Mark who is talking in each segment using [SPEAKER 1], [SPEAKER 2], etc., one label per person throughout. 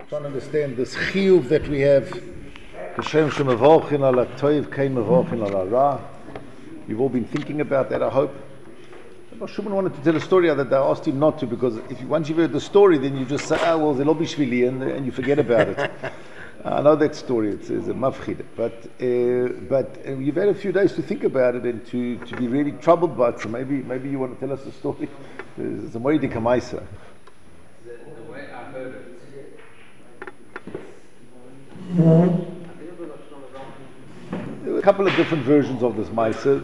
[SPEAKER 1] trying to understand this chiyuv that we have. Kashem shemavochin ala toiv, kein mavochin ala ra. You've all been thinking about that, I hope. Shimon wanted to tell a story that I asked him not to, because once you've heard the story, then you just say, well, the lobby shvili, and you forget about it. I know that story, it's a mafchid. But you've had a few days to think about it and to be really troubled by it. So maybe you want to tell us the story. It's a moedik hamaisa.
[SPEAKER 2] The way I heard it.
[SPEAKER 1] There were a couple of different versions of this maisa.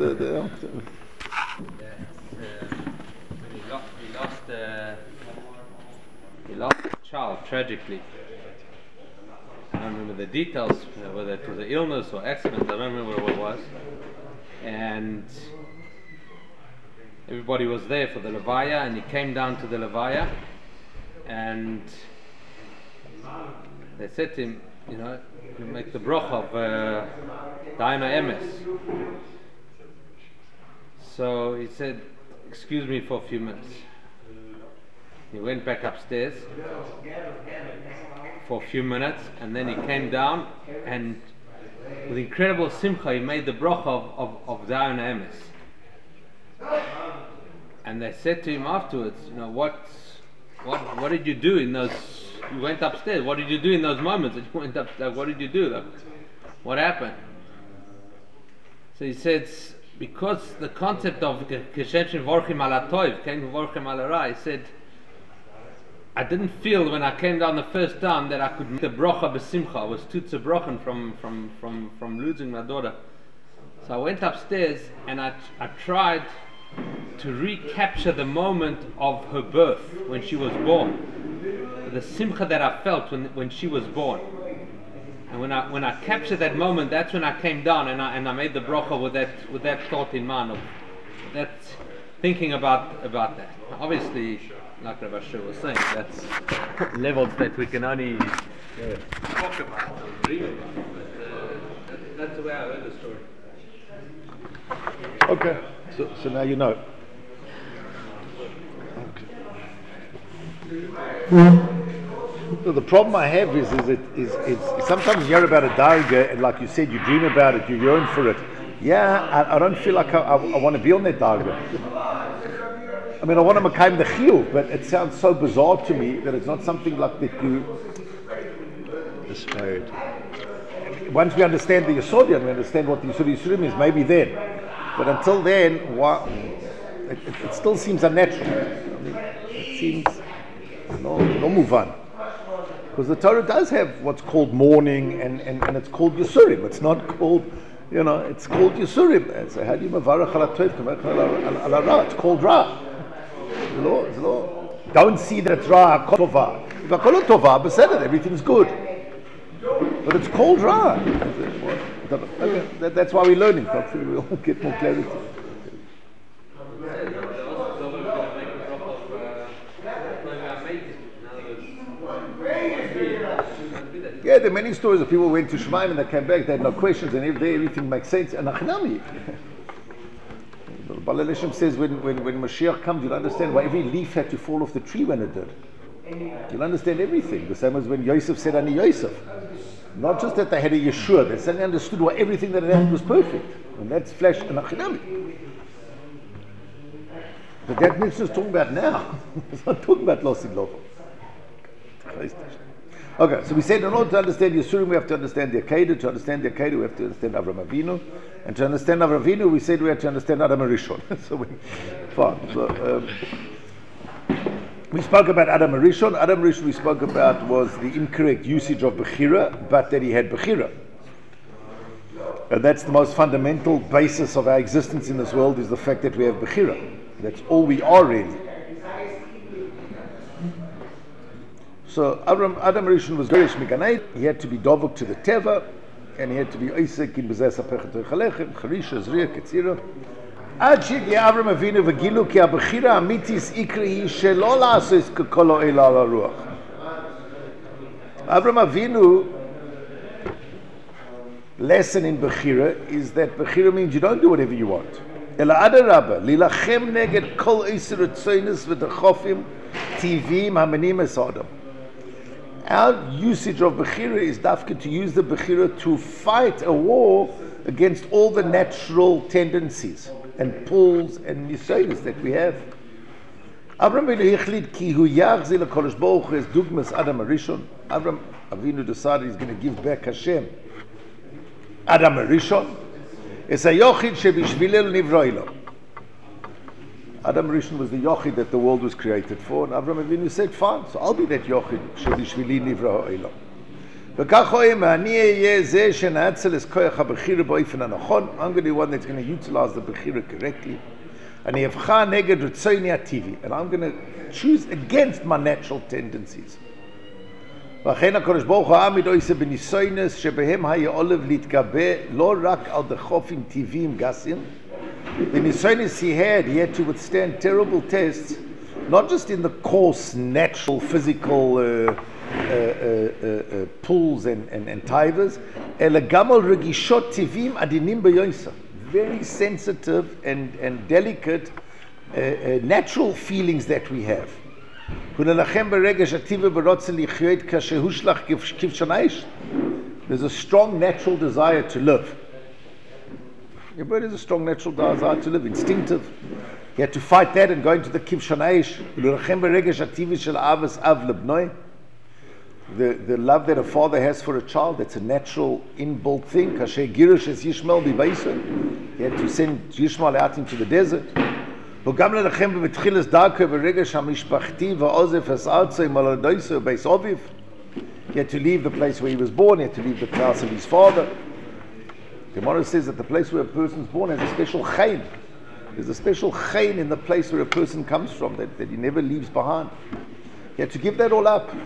[SPEAKER 2] He lost a child tragically. I don't remember the details, whether it was an illness or accident, I don't remember what it was. And everybody was there for the levaya, and he came down to the levaya, and they said to him, you make the broch of Daina Emes. So he said, excuse me for a few minutes. He went back upstairs for a few minutes, and then he came down, and with incredible simcha he made the bracha of Dayan Emes. And they said to him afterwards, what did you do in those? You went upstairs. What did you do in those moments that you went upstairs? What did you do? What happened? So he said, because the concept of Keshem Vorchim ala Toiv, Keshem Vorchim ala Ra, he said, I didn't feel when I came down the first time that I could make the brocha b'simcha. I was too tzebrochen from losing my daughter. So I went upstairs and I tried to recapture the moment of her birth when she was born, the simcha that I felt when she was born. And when I captured that moment, that's when I came down and I made the brocha with that thought in mind, of that thinking about that. Obviously, like Rabbi Shur was saying, that's levels that we can only talk about or dream about. But that's the way I heard the story.
[SPEAKER 1] Okay, so now you know. Okay. So the problem I have is sometimes you hear about a darga, and like you said, you dream about it, you yearn for it. Yeah, I don't feel like I want to be on that darga. I mean, I want to make the chiyuv, but it sounds so bizarre to me that it's not something like that you aspire to. Once we understand the Yesod, and we understand what the Yesod Yisurim is, maybe then. But until then, it still seems unnatural. I mean, it seems no move on. Because the Torah does have what's called mourning, and it's called Yisurim. It's not called, it's called Yisurim. So how do you mavarach ala toiv, ala ra? It's called ra. Don't see that it's ra, tova. If I call it tova, beseder, everything's good. But it's called ra. Okay, that's why we're learning. Hopefully we'll get more clarity. Yeah, there are many stories of people who went to Shemaim and they came back, they had no questions, and everything makes sense. And Achnami. Balal Hashem says when Mashiach comes, you'll understand why every leaf had to fall off the tree when it did. You'll understand everything. The same as when Yosef said, Ani Yosef. Not just that they had a Yeshua, they suddenly understood why everything that had happened was perfect. And that's flesh and Achinami. But that Mitzvah is talking about now. It's not talking about Losid Lofa. Okay, so we said in order to understand Yisurim, we have to understand the Akedah. To understand the Akedah, we have to understand Avram Avinu. And to understand Avram Avinu, we said we had to understand Adam Arishon. So fine. So, we spoke about Adam Arishon. Adam Arishon we spoke about was the incorrect usage of Bechira, but that he had Bechira. And that's the most fundamental basis of our existence in this world, is the fact that we have Bechira. That's all we are really. So Adam Arishon was Gerish Mikanait. He had to be Dovuk to the Teva, and he had to be Isaac in Bezes HaPechet Oichalechem, Charisha, Zriya, Ketzira. עד שהגיע אברהם אבינו וגילו כי הבחירה האמיתיס עיקרי היא שלא לעשות ככל אלא על הרוח. Avraham Avinu lesson in Bechira is that Bechira means you don't do whatever you want. אלא אדרבה, להילחם נגד כל עשר רצונס ודחופים טבעיים המניעים את האדם. Our usage of Bechira is dafka to use the Bechira to fight a war against all the natural tendencies and pulls and nisoyos that we have. Avram Avinu Hichlid ki hu yachzil HaKadosh Baruch Hu es dugmas Adam HaRishon. Avram Avinu decided he's going to give back Hashem Adam HaRishon. Es ha-yochid shebishvilel nivroilo. Adam HaRishon was the yochid that the world was created for, and Avram Avinu said, fine, so I'll be that yochid shebishvili nivroilo. וכך רואים, אני אהיה זה שנעצל את כוח הבחירה באופן הנכון. I'm going to be one that's going to utilize the בחירה correctly. אני אבחר נגד רצוני הטבעי, and I'm going to choose against my natural tendencies. ואכן הקדוש ברוך הוא העמיד עושה בניסיונס שבהם היה עולב להתגבר לא רק על דחופים טבעיים גסים. The nisoynis he had to withstand terrible tests, not just in the coarse, natural, physical pulls and tivers, אלא גם על רגישות טבעיים עדינים ביוסף. Very sensitive and delicate natural feelings that we have. וללחם ברגש הטבעי ברוצן לחיות כשהושלך כבשן האש. There's a strong natural desire to live. Everybody has a strong natural desire to live, instinctive. He had to fight that and go into the kivshan aish. The love that a father has for a child, that's a natural inbuilt thing. He had to send Yishmael out into the desert. He had to leave the place where he was born. He had to leave the house of his father. The Gemara says that the place where a person is born has a special chayin. There's a special chayin in the place where a person comes from that he never leaves behind. He had to give that all up.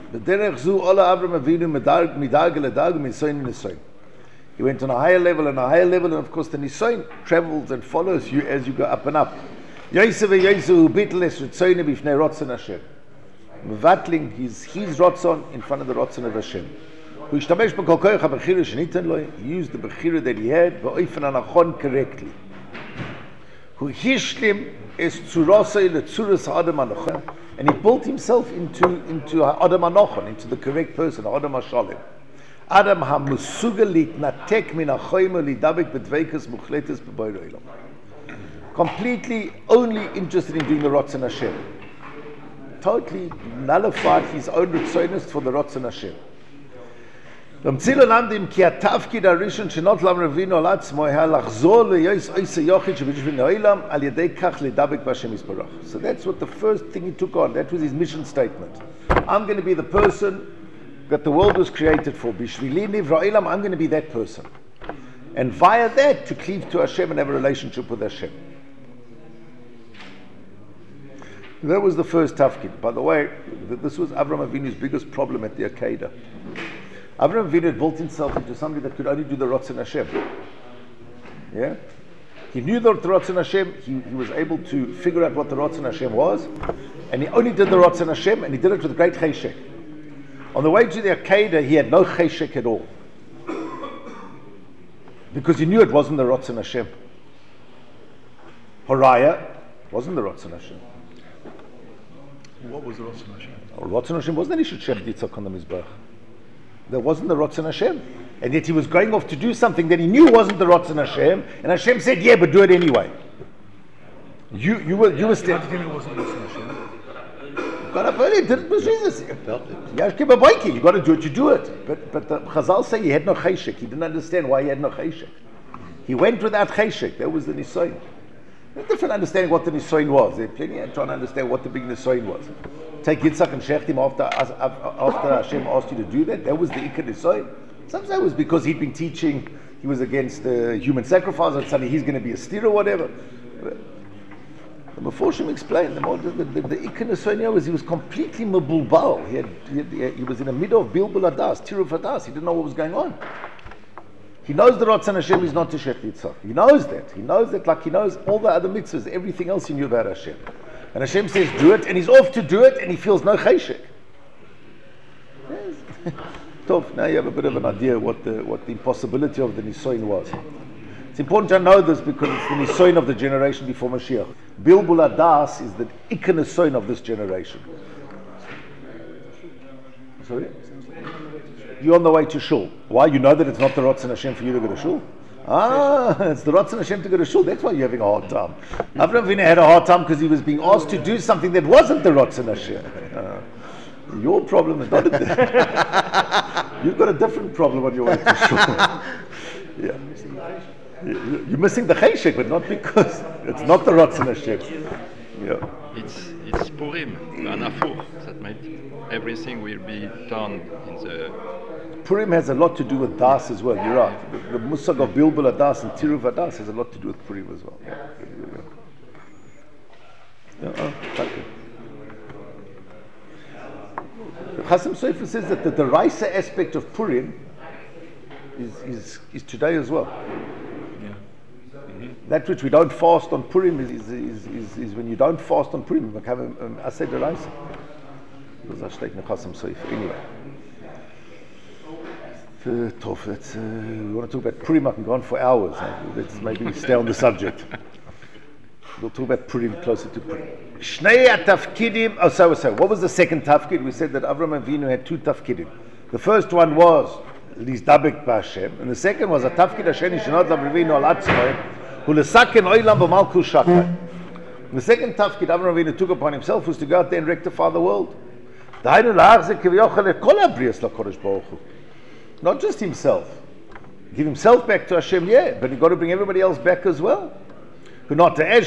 [SPEAKER 1] He went on a higher level and a higher level, and of course the nisoyin travels and follows you as you go up and up. Mevatling his rotzon in front of the rotzon of Hashem. He used the bechira that he had correctly. And he built himself into Adam Anochon, into the correct person, Adam HaShalem. Adam HaMusugalit natek min HaChoymer lidabek bedveikas muchletes b'boiro olam. Completely only interested in doing the Ratzon Hashem. Totally nullified his own ritzonos for the Ratzon Hashem. במציל עולם דם כי התפקיד הראשון שנות למרבינו על עצמו היה לחזור ליוס עושה יוחד שבשביל העולם על ידי כך לדבק בהשם יסברך. So that's what the first thing he took on. That was his mission statement. I'm going to be the person that the world was created for. בשבילי נברא עולם, I'm going to be that person. And via that to cleave to Hashem and have a relationship with Hashem. That was the first tafkid. By the way, this was Avraham Avinu's biggest problem at the Akedah. Avraham Avinu had built himself into somebody that could only do the Ratzon Hashem. Yeah? He knew the Ratzon Hashem, he was able to figure out what the Ratzon Hashem was, and he only did the Ratzon Hashem, and he did it with great cheshek. On the way to the Akedah, he had no cheshek at all. Because he knew it wasn't the Ratzon Hashem. Horaya wasn't the Ratzon Hashem.
[SPEAKER 3] What was the Ratzon Hashem?
[SPEAKER 1] Ratzon Hashem wasn't that he should shech Yitzchak on the Mizbach. That wasn't the Ratzon Hashem. And yet he was going off to do something that he knew wasn't the Ratzon Hashem, and Hashem said, yeah, but do it anyway. You were still...
[SPEAKER 3] How did you know it wasn't Ratzon Hashem?
[SPEAKER 1] Got up early, did it with Jesus. You got to do it, you do it. But the Chazal say he had no cheshek. He didn't understand why he had no cheshek. He went without cheshek. That was the nisoyin. A different understanding what the nisoyin was. They're plenty trying to understand what the big nisoyin was. Take Yitzchak and shecht him after Hashem asked you to do that. That was the ikar nisoyin. Some say it was because he'd been teaching, he was against human sacrifice, and suddenly he's going to be a steer or whatever. The Meforshim explained the ikar nisoyin was he was completely mebulbal. He was in the middle of bilbul adas, tiruf adas. He didn't know what was going on. He knows the Ratzon Hashem is not to Shech Yitzchak. He knows that. He knows that like he knows all the other mitzvahs, everything else he knew about Hashem. And Hashem says, do it, and he's off to do it, and he feels no cheshek. Yes. Tov, now you have a bit of an idea what the impossibility of the nisoyin was. It's important to know this because it's the nisoyin of the generation before Mashiach. Bilbul Adas is the ikar nisoyin of this generation. Sorry? You're on the way to shul. Why? You know that it's not the Ratzon Hashem for you to go to shul? It's the Ratzon Hashem to go to shul. That's why you're having a hard time. Avraham Avinu had a hard time because he was being asked to do something that wasn't the Ratzon Hashem. Your problem is not you've got a different problem on your way to shul. Yeah. You're missing the cheshek, but not because it's not the Ratzon Hashem. Yeah.
[SPEAKER 4] It's Purim, Anafur. That meant everything will be done in the.
[SPEAKER 1] Purim has a lot to do with Das as well. You're right. The Musag of Bilbul Adas and Tiruv Adas has a lot to do with Purim as well. Thank you. Chasam Sofer says that the Deraisa aspect of Purim is today as well. That which we don't fast on Purim is when you don't fast on Purim, you become an Aseh Deraisa. Because I steek in Chasam Sofer. Anyway. Tough. We want to talk about Purim. I can go on for hours. Let's maybe stay on the subject. We'll talk about Purim closer to Purim. Shnei Tafkidim. Oh, so. What was the second Tafkid? We said that Avraham Avinu had two Tafkidim. The first one was Lizdabek B'Hashem, and the second was a Tafkid Hasheni Shenot Avinu Al Atzmai Hu Lesaken Oilam B'Malchus Shakai. The second Tafkid Avraham Avinu took upon himself was to go out there and rectify the world. Not just himself. Give himself back to Hashem, yeah, but you've got to bring everybody else back as well. And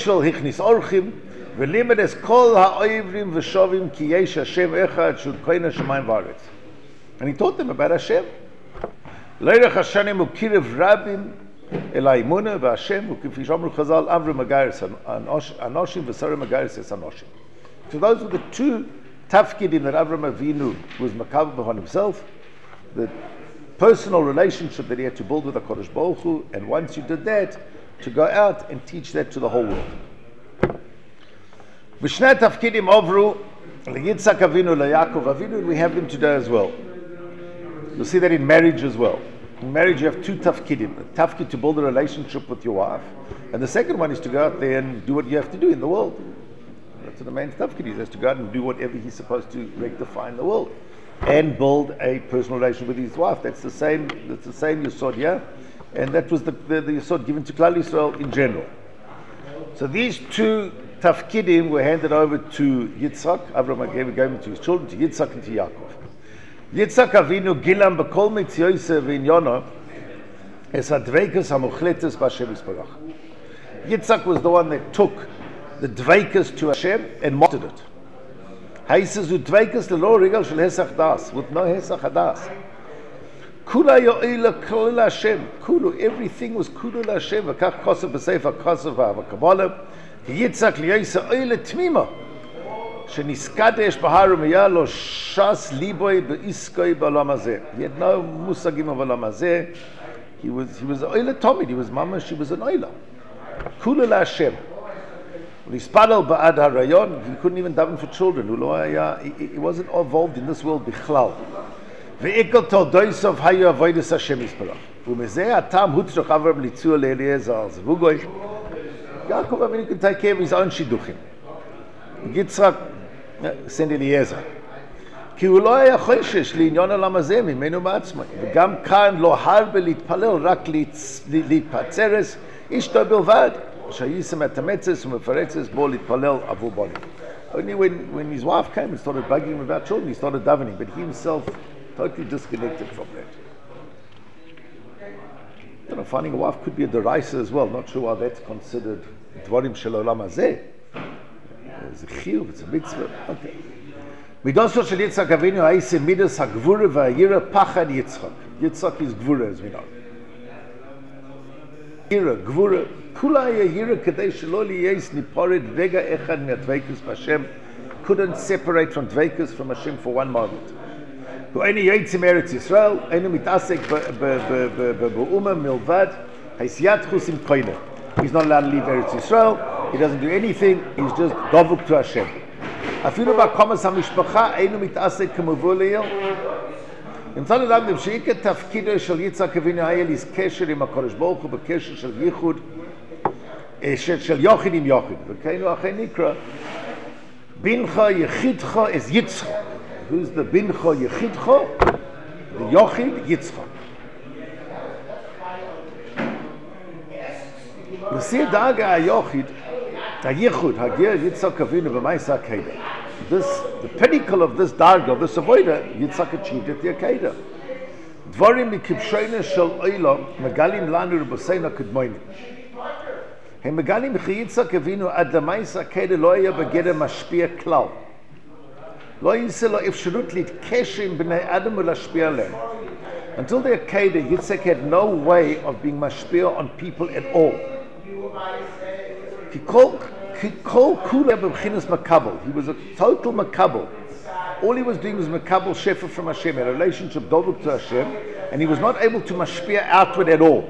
[SPEAKER 1] he taught them about Hashem. So those were the two tafkidim that Avraham Avinu was makav upon himself. The personal relationship that he had to build with the Kodesh Baruch Hu, and once you did that, to go out and teach that to the whole world. V'shnei tafkidim ovru leYitzhak Avinu leYaakov Avinu, and we have them today as well. You'll see that in marriage as well. In marriage you have two tafkidim. A tafkid to build a relationship with your wife, and the second one is to go out there and do what you have to do in the world. That's what the main tafkid is, to go out and do whatever he's supposed to rectify in the world. And build a personal relation with his wife. That's the same Yesod here, and that was the Yesod given to Klal Yisrael in general. So these two tafkidim were handed over to Yitzhak. Avraham gave them to his children, to Yitzhak and to Yaakov. Yitzhak Avinu gilam b'kol mitziose v'inyono es hadveikus hamuchletes b'Hashem Yisparach. Yitzhak was the one that took the dveikus to Hashem and mastered it. Heises udveikus lelo regal shel hesach das, with no hesach hadas. Kula yo'ila kol Hashem. Kulu, everything was kulu Hashem. V'kach kosev b'sefer kosev v'kabbalah. Yitzhak liyoisa oila tmima. Sheniskadesh b'haru miyalo shas liboy be'iskoi b'olam hazeh. He had no musagim of olam hazeh. He was oila tomid. He was mamash. He was an oila. Kulu Hashem. He couldn't even daven for children. He wasn't involved in this world bichlal. Ve'ikol toldoisov hayu avodas Hashem Yisparach. U'mezeh atam hutzroch Avraham litzur leEliezer al Zevugoy. Yaakov Avinu could take care of his own shidduchim. Yitzchak sent Eliezer. כי הוא לא היה חושש לעניין העולם הזה ממנו מעצמו. וגם כאן לא הרבה להתפלל, רק להתפצרס, אשתו בלבד. שהייסם את המצס ומפרצס בו להתפלל עבור בונים. Only when his wife came and started bugging him about children, he started davening, but he himself totally disconnected from that. Finding a wife could be a deraisa as well. Not sure why that's considered dvarim shel olam hazeh. It's a chiyuv, it's a mitzvah. Okay. Midosho shel Yitzchak Avinu ha'iseh midas ha'gvura v'ha'yira pachad Yitzchak. Yitzchak is gvura, as we know. Yira, gvura. Kula yira kadei shelo liyes nipored vega echad me'adveikus b'Hashem. Couldn't separate from dveikus from Hashem for one moment. Hu eini yotzim Eretz Yisrael, einu mitasek be'uma milvad, haisiyat chusim koine. He's not allowed to leave Eretz Yisrael. He doesn't do anything. He's just dovuk to Hashem. Afilu ba'komas hamishpacha einu mitasek k'muvul le'il. אם צד אדם שעיקר תפקידו של יצחק אבינו היה להזקשר עם הקדוש ברוך הוא בקשר של ייחוד, של יחיד עם יחיד. וכאילו אחרי נקרא, בינך יחידך אז יצחק. Who's the Bincho Yechidcho? The Yochid Yitzchak. The Sir Daga Yochid, Yichud, Hagir Yitzchak Avinu b'Maisa Akedah. The pinnacle of this Darga, of this avodah, Yitzchak achieved at the Akedah. Dvarim mikibshoina shel olam megalim lanu r'boseina kedmoinim. Hem megalim chi Yitzchak Avinu ad lemaisa Akedah lo haya begeder mashpia klal. Lo yiseh lo efsharut litkeshem b'nei Adam u'lashpia aleim. Until the Akedah, Yitzchak had no way of being mashpia on people at all. He was a total makabel. All he was doing was makabel shefa from Hashem, a relationship dovuk to Hashem, and he was not able to mashpia outward at all.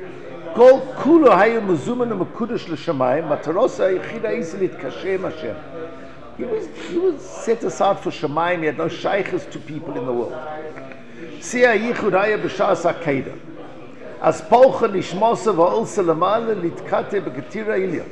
[SPEAKER 1] He was set aside for Shemayim. He had no shaykhs to people in the world. As polcha nishmosa va'ulsa lamala litkate b'ketira ilya.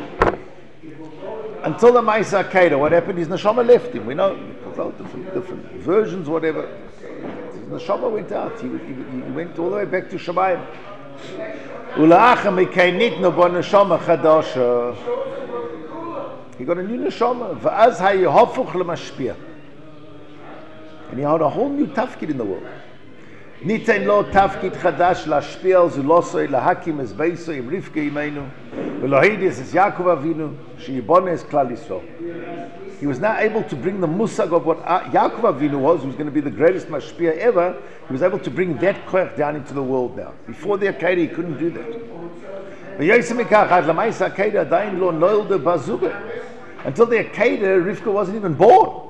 [SPEAKER 1] Until the Maisa Akedah, what happened? His neshama left him. We know different versions, whatever. His neshama went out. He went all the way back to Shemayim. Ula'acha mikay nitnu bo neshama chadasha. He got a new neshama. Va'az hayehofuch lemashpia. And he had a whole new tafkid in the world. Nitain lo tafkid chadash lashpiel zulosoi lahakim es beiso im Rivka imenu velohidis es Yaakov Avinu sheyibone es klal Yisrael. He was now able to bring the musag of what Yaakov Avinu was, who was going to be the greatest mashpia ever. He was able to bring that koach down into the world now. Before the Akedah, he couldn't do that. Until the Akedah, Rivka wasn't even born.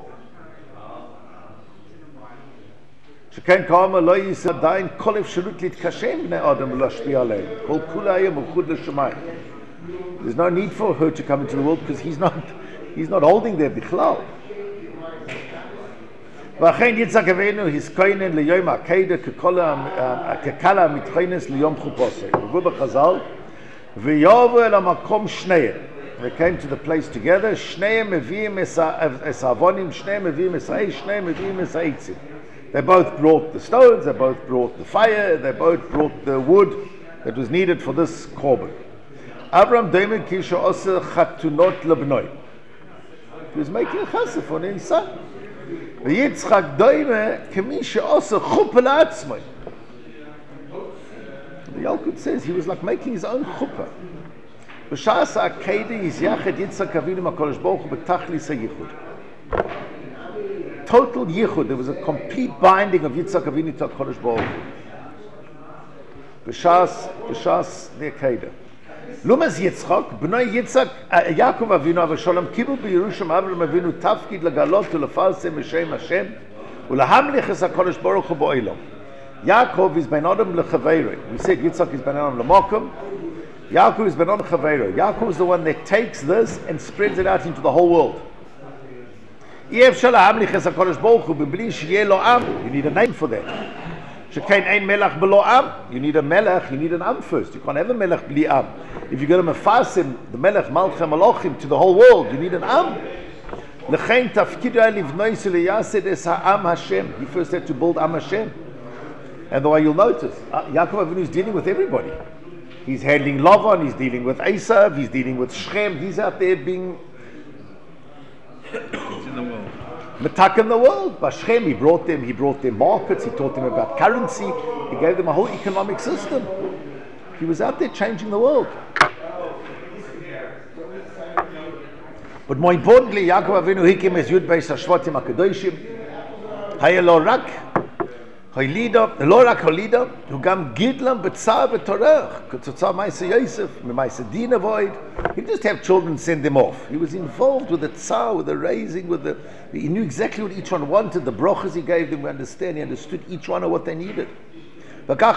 [SPEAKER 1] There's no need for her to come into the world because he's not holding there bichlal. ואכן יצחק אבינו הזכוינן ליום העקדה כקלה מתכונס ליום חופוסי. ובו בחז"ל, ויובו אל המקום שניהם. They came to the place together, שניהם מביאים את העוונים, שניהם מביאים את האש, שניהם מביאים את העצים. They both brought the stones, they both brought the fire, they both brought the wood that was needed for this korban. Abraham Doimer Kisha Oser Chatunot Lebnoi. He was making a chassid for his son. Yitzchak Doimer Kemisha Oser Chuppah La'atzmai. The Yalkut says he was like making his own chuppah. B'shas ha'akedah is yachad Yitzchak Avinu HaKadosh Baruch Hu b'tachlis ha'yichud. Total yichud. There was a complete binding of Yitzchak Avinu to HaKadosh Baruch Hu. B'shas the akedah. Lumas Yitzchak, B'nai Yitzchak, Yaakov Avinu Avasholem, Kibul B'Yerusham Avraham Avinu Tafkid Lagalot U'Lefarsem B'Shem Hashem U'Lahamlich Es HaKadosh Baruch Hu B'Olam. Yaakov is Ben Adam L'Chaveiro. We said Yitzchak is Ben Adam L'Mokum. Yaakov is Ben Adam L'Chaveiro. Yaakov is the one that takes this and spreads it out into the whole world. You need a name for that. You need a melech, you need an am first. You can't have a melech bli am. If you're going to mefasim the melech malchem malachim to the whole world, you need an am. He first had to build am Hashem. And the way you'll notice, Yaakov Avinu is dealing with everybody. He's handling Lavan, he's dealing with Esav, he's dealing with Shechem. He's out there being
[SPEAKER 3] in the world.
[SPEAKER 1] Metak in the world. Bashchem, he brought them markets, he taught them about currency, he gave them a whole economic system. He was out there changing the world. But more importantly, Yaakov Avinu hikim es Yud Beis HaShvatim HaKadoshim. Hayelo rak Holida, who gam Gidlam B'tzar B'torach, K'tzotzar Maisa Yosef, Maisa Dina Void. He didn't just have children send them off. He was involved with the tzar, with the raising, he knew exactly what each one wanted, the brachas he gave them, he understood each one of what they needed. This is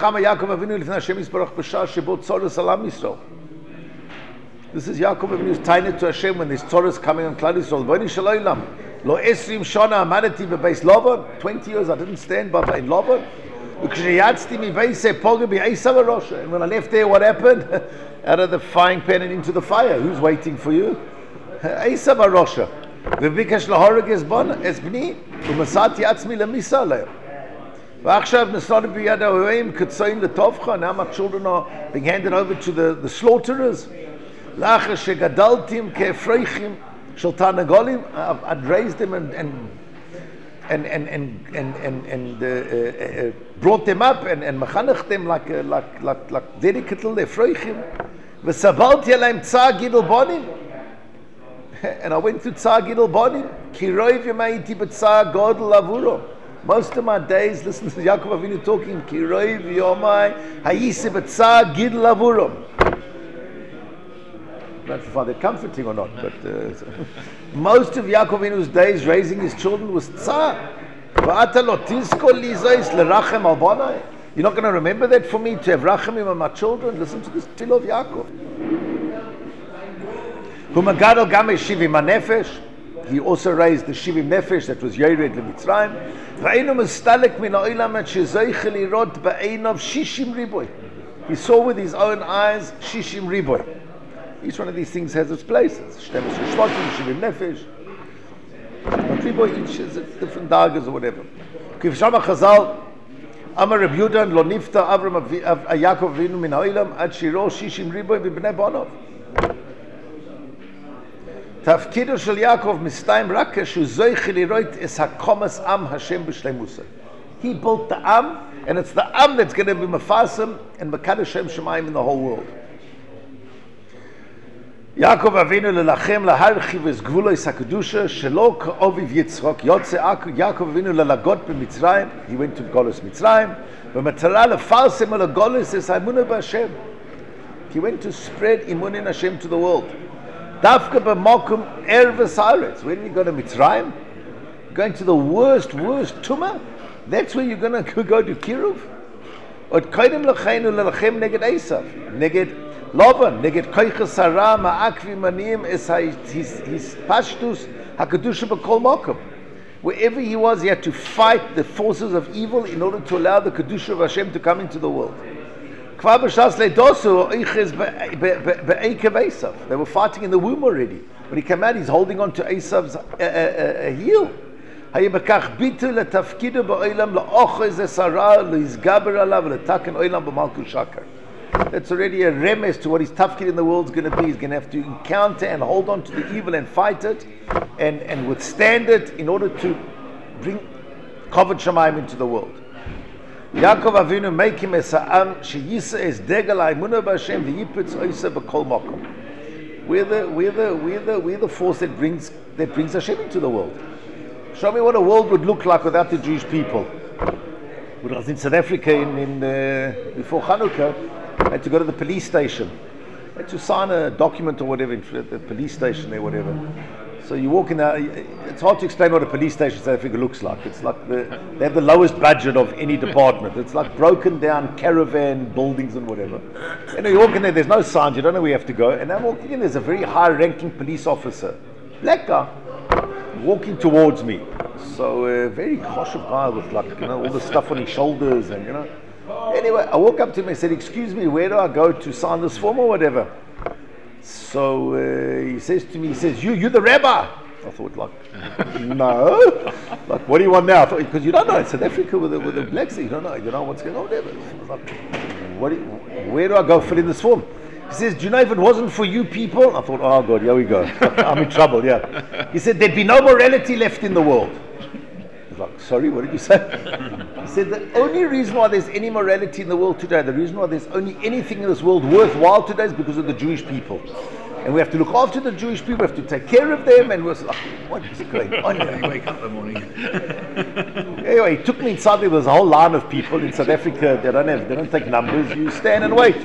[SPEAKER 1] Yaakov Avinu's tainah to Hashem when there's Torahs coming on Klal Yisrael. Lo esrim shana amadati bebeis Lavan. 20 years I didn't stand by in Lavan. And when I left there, what happened? Out of the frying pan and into the fire. Who's waiting for you? Esav Arosha. V'bikash lahoreg es bni. ומצאתי עצמי למיסה עליהם. ועכשיו נסענו ביד ההורים כצאן לטובך, now my children are being handed over to the slaughterers. לאחר שגדלתם כאפרוחים של תרנגולים, I'd raised them and brought them up and מחנכת them like dedicated לאפרוחים. וסבלתי עליהם צער גידול בונים. And I went through Tsar Gidol Bonim. Ki roiv yom hayiti b'tzar godel avuro. Most of my days, listen to Yaakov Avinu talking. Ki roiv yom hayisi b'tzar gidol avuro. I don't know if you find that comforting or not, but most of Yaakov Avinu's days raising his children was tzar. V'ata lo tizkor li zois lerachem al bonai. You're not going to remember that for me to have rachamim on my children? Listen to this tefillah of Yaakov. He also raised the Shivim Nefesh that was Yered leMitzrayim. He saw with his own eyes Shishim Riboy. Each one of these things has its places. Shivim Nefesh. But Riboy each is different dargas or whatever. Amar Reb Yudan lo nifta Avram Yaakov Avinu min ha'olam ad shiro Shishim Riboy b'bnei Bonov. תפקידו של יעקב מסתיים רק כשהוא זוכה לראות את הקומץ עם השם בשלמותו. He built the Am, and it's the Am that's going to be Mefasim and Mekadosh Shem Shemaim in the whole world. יעקב אבינו ללחם להרחיב את גבולות הקדושה שלא כאביו יצחק. יוצא יעקב אבינו ללגות במצרים, he went to גולוס מצרים, במטרה לפרסם על הגולוס את האמונה בהשם. He went to spread imun in Hashem to the world. Dafka b'mokum erves haaretz. When you go to Mitzrayim, going to the worst tumah. That's where you're going to go to Kiruv. Od koydem lecheinu lelachem neged Esav, neged Lavan, neged koiches Sarah ma'akvi manim es his pashtus hakadusha b'kol mokum. Wherever he was, he had to fight the forces of evil in order to allow the kedusha of Hashem to come into the world. They were fighting in the womb already. When he came out, he's holding on to Esav's heel. That's already a remes to what his tafkid in the world is going to be. He's going to have to encounter and hold on to the evil and fight it and withstand it in order to bring Kavod Shamayim into the world. Yaakov Avinu make him as ha'am sheyisa es degel ha'emunah b'Hashem v'yiputz oisa b'kol mokom. We're the force that brings Hashem into the world. Show me what a world would look like without the Jewish people. When I was in South Africa before Hanukkah, I had to go to the police station. I had to sign a document or whatever at the police station there, whatever. So you walk in there, it's hard to explain what a police station in South Africa looks like. It's like they have the lowest budget of any department. It's like broken down caravan buildings and whatever. And you walk in there, there's no signs, you don't know where you have to go. And I'm walking in, there's a very high ranking police officer, black guy, walking towards me. So a very choshev guy with all the stuff on his shoulders and Anyway, I walk up to him and said, excuse me, where do I go to sign this form or whatever? So he says to me, you're the rabbi. I thought no. What do you want now? Because you don't know, in South Africa with the blacks, you don't know what's going on there. I was where do I go fill in this form? He says, do you know if it wasn't for you people? I thought, oh God, here we go. I'm in trouble, yeah. He said, there'd be no morality left in the world. I was sorry, what did you say? He said, the only reason why there's any morality in the world today, the reason why there's only anything in this world worthwhile today is because of the Jewish people. And we have to look after the Jewish people, we have to take care of them, and we're like, what is going on here?
[SPEAKER 3] You wake up in the morning.
[SPEAKER 1] Anyway, he took me inside, there was a whole line of people in South Africa, they don't take numbers, you stand and wait, you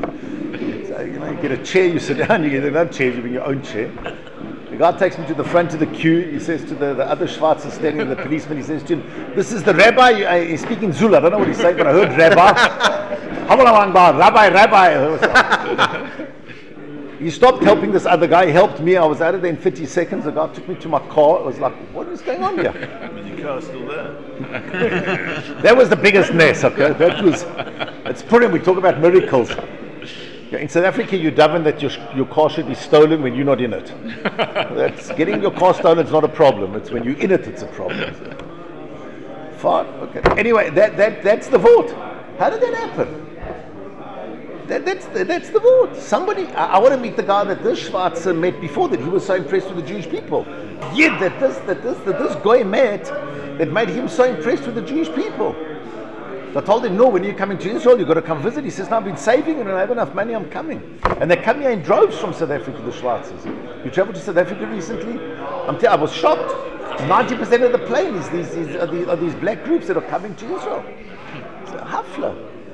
[SPEAKER 1] get a chair, you sit down, you get another chair, you bring your own chair. The guy takes me to the front of the queue. He says to the other Schwarzer standing, the policeman, he says to him, this is the rabbi. He's speaking Zulu. I don't know what he's saying, but I heard rabbi. Rabbi. He stopped helping this other guy. He helped me. I was out of there in 50 seconds. The guy took me to my car. I was like, what is going on here?
[SPEAKER 3] Your car's still there.
[SPEAKER 1] That was the biggest mess, okay? It's Purim. We talk about miracles. Yeah, in South Africa, you daven that your car should be stolen when you're not in it. That's getting your car stolen is not a problem. It's when you're in it, it's a problem. Fine. Okay. Anyway, that's the vote. How did that happen? That's the vote. Somebody. I want to meet the guy that this Schwarzer met before. That he was so impressed with the Jewish people. Yet that this guy met that made him so impressed with the Jewish people. I told him, no, when you're coming to Israel, you've got to come visit. He says, no, I've been saving and I have enough money, I'm coming. And they come here in droves from South Africa, the Schwarzers. You traveled to South Africa recently? I was shocked. 90% of the plane are these black groups that are coming to Israel. It's a Hafla.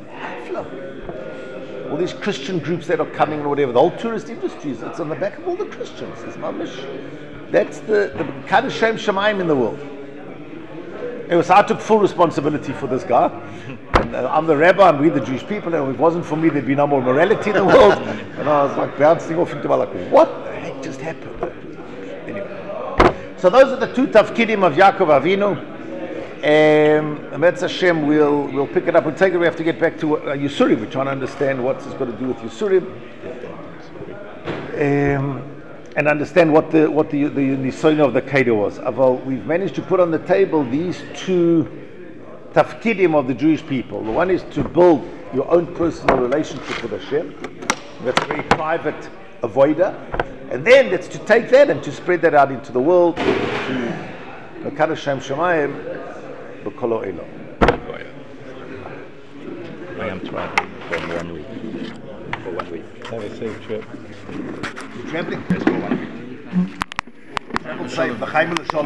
[SPEAKER 1] All these Christian groups that are coming or whatever, the whole tourist industry, it's on the back of all the Christians. It's mamish. That's the Kaddish Shem Shemaim in the world. Anyway, so I took full responsibility for this guy. And I'm the rabbi and we're the Jewish people, and if it wasn't for me, there'd be no more morality in the world. And I was like bouncing off into my like, what the heck just happened? Anyway. So those are the two tafkidim of Yaakov Avinu. And that's Hashem, we'll pick it up and take it. We have to get back to Yisurim. We're trying to understand what's this got to do with Yisurim. And understand what the nisoyon of the Kedah was. Aval, we've managed to put on the table these two tafkidim of the Jewish people. The one is to build your own personal relationship with Hashem. That's a very private avoider. And then it's to take that and to spread that out into the world, to Kaddish Shem Shemayim, B'kolo Elo.
[SPEAKER 4] I am traveling for 1 week. For 1 week.
[SPEAKER 3] Have a safe trip.
[SPEAKER 1] Traveling?
[SPEAKER 4] Yes, for 1 week.
[SPEAKER 1] Travel safe.